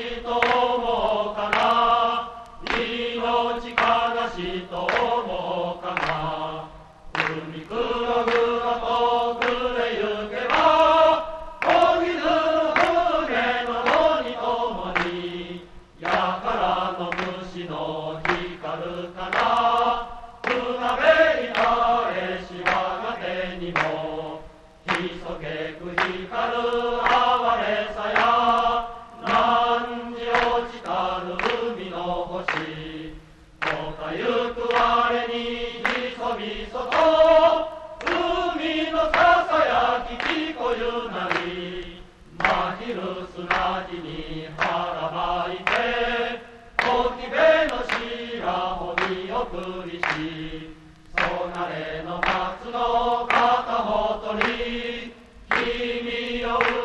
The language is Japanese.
と思うかな、命悲しいと思うかな。海黒々と暮れゆけば、こぎぬ船のろにともに、やからの虫の光るかな。船べりたれし我が手にも、ひそけく光る哀れさや、何時落ちたる海の星、どうか行く我にひそみそと、海のささやき聞こゆなり、真昼砂地に腹ばいて、沖辺の白穂に送りし、そなれの松の片ほとり、君を